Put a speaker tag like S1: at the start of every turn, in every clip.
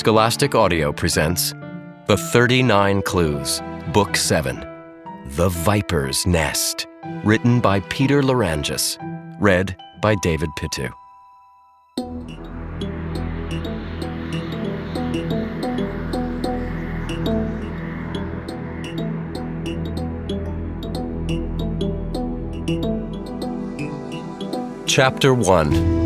S1: Scholastic Audio presents The 39 Clues, Book 7, The Viper's Nest, written by Peter Larangis, read by David Pitu. Chapter 1.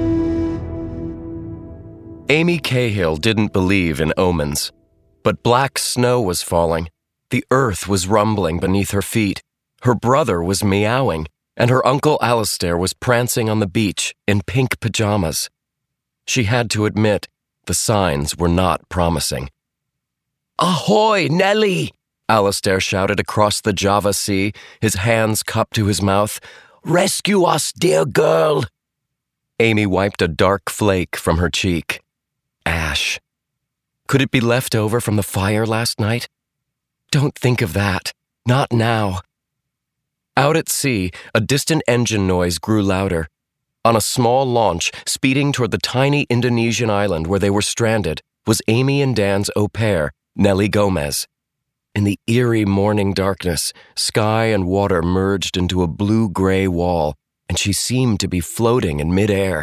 S1: Amy Cahill didn't believe in omens, but black snow was falling, the earth was rumbling beneath her feet, her brother was meowing, and her uncle Alistair was prancing on the beach in pink pajamas. She had to admit the signs were not promising. "Ahoy, Nellie!" Alistair shouted across the Java Sea, his hands cupped to his mouth. "Rescue us, dear girl!" Amy wiped a dark flake from her cheek. Ash. Could it be left over from the fire last night? Don't think of that. Not now. Out at sea, a distant engine noise grew louder. On a small launch, speeding toward the tiny Indonesian island where they were stranded, was Amy and Dan's au pair, Nellie Gomez. In the eerie morning darkness, sky and water merged into a blue-gray wall, and she seemed to be floating in midair.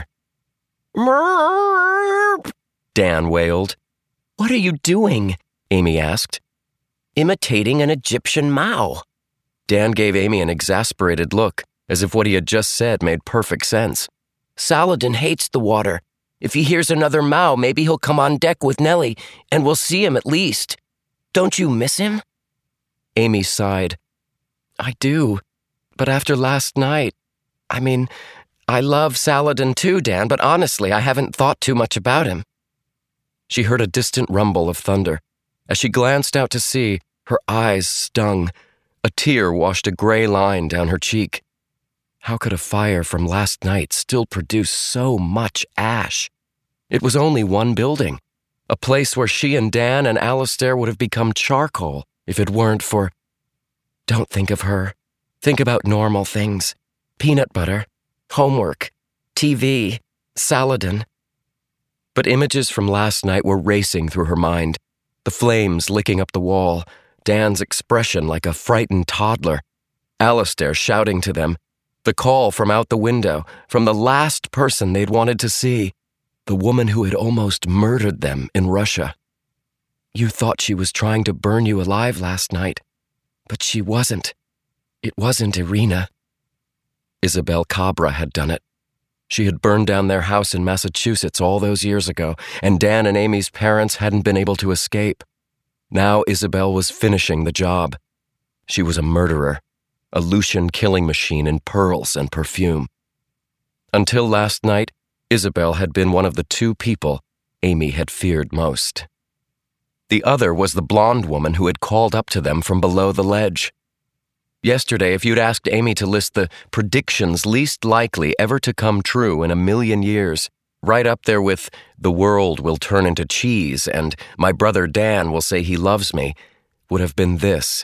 S1: "Merp!" Dan wailed. "What are you doing?" Amy asked. "Imitating an Egyptian Mao." Dan gave Amy an exasperated look, as if what he had just said made perfect sense. "Saladin hates the water. If he hears another Mao, maybe he'll come on deck with Nellie, and we'll see him at least. Don't you miss him?" Amy sighed. "I do, but after last night, I love Saladin too, Dan, but honestly, I haven't thought too much about him." She heard a distant rumble of thunder. As she glanced out to sea, her eyes stung. A tear washed a gray line down her cheek. How could a fire from last night still produce so much ash? It was only one building, a place where she and Dan and Alistair would have become charcoal if it weren't for... Don't think of her. Think about normal things. Peanut butter, homework, TV, Saladin. But images from last night were racing through her mind. The flames licking up the wall, Dan's expression like a frightened toddler, Alistair shouting to them, the call from out the window, from the last person they'd wanted to see, the woman who had almost murdered them in Russia. "You thought she was trying to burn you alive last night, but she wasn't. It wasn't Irina." Isabel Cabra had done it. She had burned down their house in Massachusetts all those years ago, and Dan and Amy's parents hadn't been able to escape. Now Isabel was finishing the job. She was a murderer, a Lucian killing machine in pearls and perfume. Until last night, Isabel had been one of the two people Amy had feared most. The other was the blonde woman who had called up to them from below the ledge. Yesterday, if you'd asked Amy to list the predictions least likely ever to come true in 1,000,000 years, right up there with "the world will turn into cheese" and "my brother Dan will say he loves me," would have been this: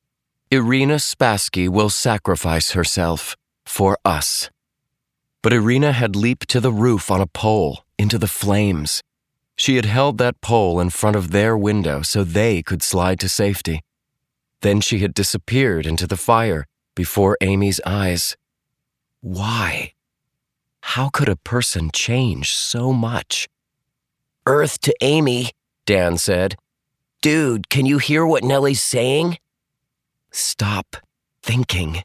S1: Irina Spassky will sacrifice herself for us. But Irina had leaped to the roof on a pole, into the flames. She had held that pole in front of their window so they could slide to safety. Then she had disappeared into the fire before Amy's eyes. Why? How could a person change so much? "Earth to Amy," Dan said. "Dude, can you hear what Nellie's saying?" Stop thinking.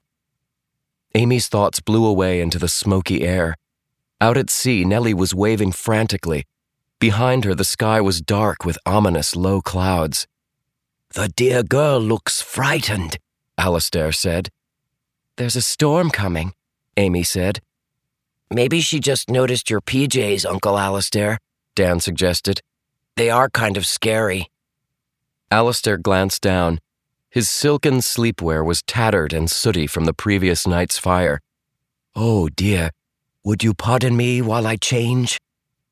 S1: Amy's thoughts blew away into the smoky air. Out at sea, Nellie was waving frantically. Behind her, the sky was dark with ominous low clouds. "The dear girl looks frightened," Alistair said. "There's a storm coming," Amy said. "Maybe she just noticed your PJs, Uncle Alistair," Dan suggested. "They are kind of scary." Alistair glanced down. His silken sleepwear was tattered and sooty from the previous night's fire. "Oh, dear, would you pardon me while I change?"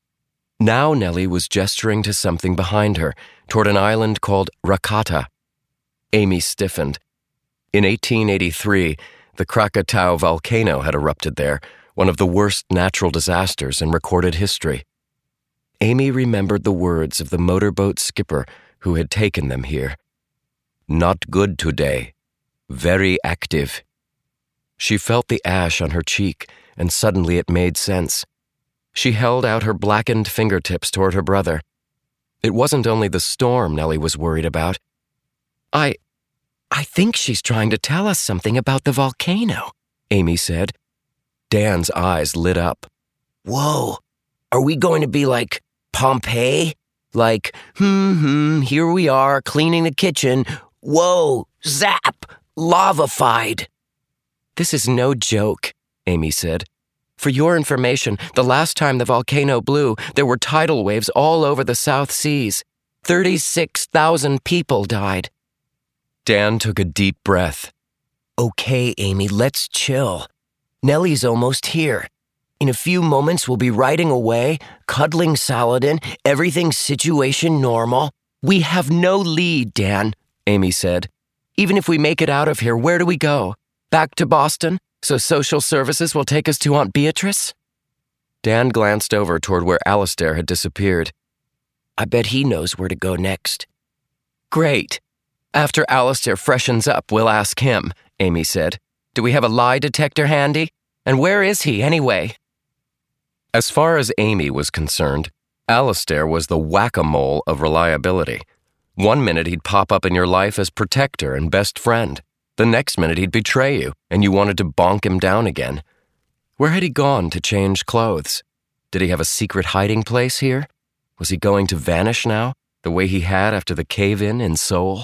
S1: Now Nellie was gesturing to something behind her, toward an island called Rakata. Amy stiffened. In 1883, the Krakatau volcano had erupted there, one of the worst natural disasters in recorded history. Amy remembered the words of the motorboat skipper who had taken them here. Not good today. Very active. She felt the ash on her cheek, and suddenly it made sense. She held out her blackened fingertips toward her brother. It wasn't only the storm Nellie was worried about. I think she's trying to tell us something about the volcano, Amy said. Dan's eyes lit up. Whoa, are we going to be like Pompeii? Like, here we are cleaning the kitchen. Whoa, zap, lava-fied. This is no joke, Amy said. For your information, the last time the volcano blew, there were tidal waves all over the South Seas. 36,000 people died. Dan took a deep breath. Okay, Amy, let's chill. Nellie's almost here. In a few moments, we'll be riding away, cuddling Saladin, everything's situation normal. We have no lead, Dan, Amy said. Even if we make it out of here, where do we go? Back to Boston, so social services will take us to Aunt Beatrice? Dan glanced over toward where Alistair had disappeared. I bet he knows where to go next. Great. After Alistair freshens up, we'll ask him, Amy said. Do we have a lie detector handy? And where is he, anyway? As far as Amy was concerned, Alistair was the whack-a-mole of reliability. One minute he'd pop up in your life as protector and best friend. The next minute he'd betray you, and you wanted to bonk him down again. Where had he gone to change clothes? Did he have a secret hiding place here? Was he going to vanish now, the way he had after the cave-in in Seoul?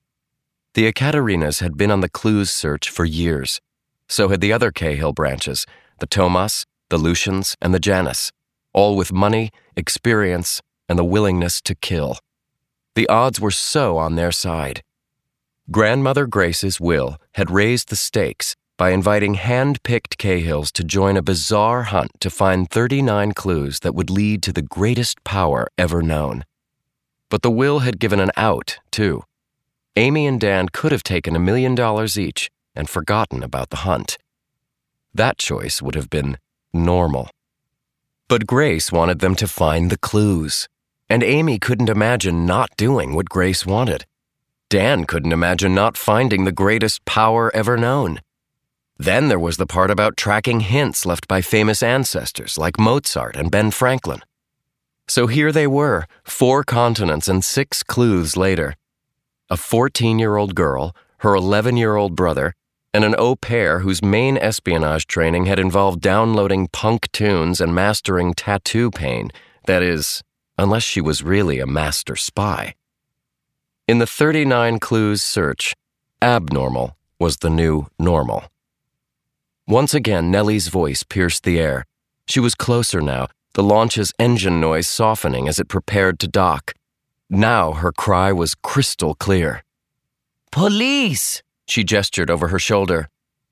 S1: The Ekaterinas had been on the clues search for years. So had the other Cahill branches, the Tomas, the Lucians, and the Janus, all with money, experience, and the willingness to kill. The odds were so on their side. Grandmother Grace's will had raised the stakes by inviting hand-picked Cahills to join a bizarre hunt to find 39 clues that would lead to the greatest power ever known. But the will had given an out, too. Amy and Dan could have taken $1 million each and forgotten about the hunt. That choice would have been normal. But Grace wanted them to find the clues, and Amy couldn't imagine not doing what Grace wanted. Dan couldn't imagine not finding the greatest power ever known. Then there was the part about tracking hints left by famous ancestors like Mozart and Ben Franklin. So here they were, 4 continents and 6 clues later. A 14-year-old girl, her 11-year-old brother, and an au pair whose main espionage training had involved downloading punk tunes and mastering tattoo pain, that is, unless she was really a master spy. In the 39 clues search, abnormal was the new normal. Once again, Nellie's voice pierced the air. She was closer now, the launch's engine noise softening as it prepared to dock. Now her cry was crystal clear. Police! She gestured over her shoulder.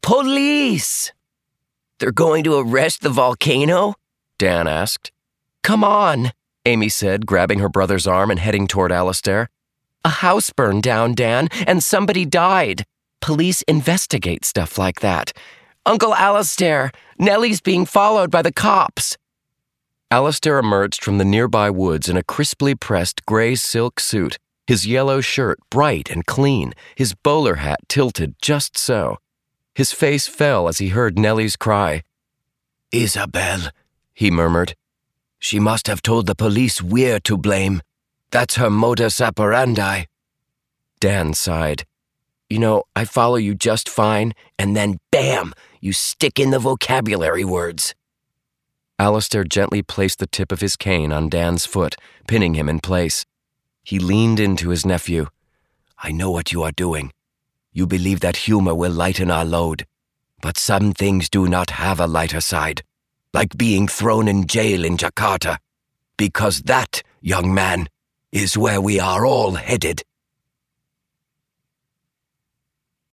S1: Police! They're going to arrest the volcano? Dan asked. Come on, Amy said, grabbing her brother's arm and heading toward Alistair. A house burned down, Dan, and somebody died. Police investigate stuff like that. Uncle Alistair, Nellie's being followed by the cops. Alistair emerged from the nearby woods in a crisply pressed gray silk suit, his yellow shirt bright and clean, his bowler hat tilted just so. His face fell as he heard Nellie's cry. Isabel, he murmured. She must have told the police we're to blame. That's her modus operandi. Dan sighed. You know, I follow you just fine, and then bam, you stick in the vocabulary words. Alistair gently placed the tip of his cane on Dan's foot, pinning him in place. He leaned into his nephew. I know what you are doing. You believe that humor will lighten our load. But some things do not have a lighter side, like being thrown in jail in Jakarta. Because that, young man, is where we are all headed.